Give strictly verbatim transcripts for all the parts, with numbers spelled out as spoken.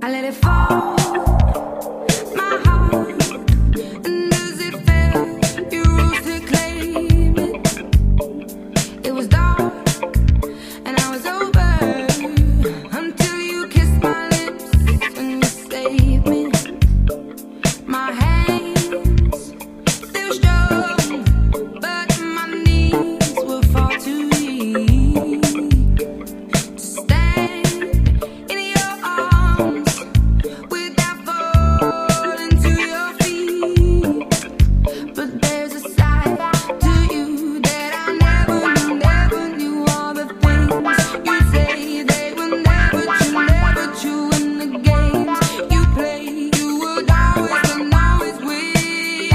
I let it fall, my heart, and as it fell, you rose to claim it. It was dark, and I was over, until you kissed my lips and you saved me. My hands still strong, but my knees were far too weak to stand in your arms without falling to your feet. But there's a side to you that I never, never knew. All the things you say, they were never true, never true. In the games you play, you would always and always win.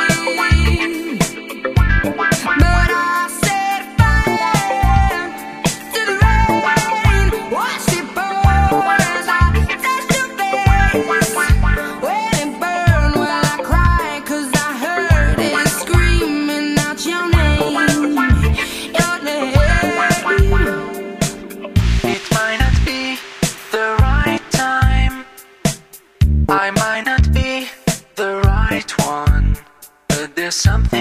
But I set fire to the rain, watched it pour as I touched your face. When it burned, well, I cried, 'cause I heard it screaming out your name, your name. It might not be the right time, I might not be the right one, but there's something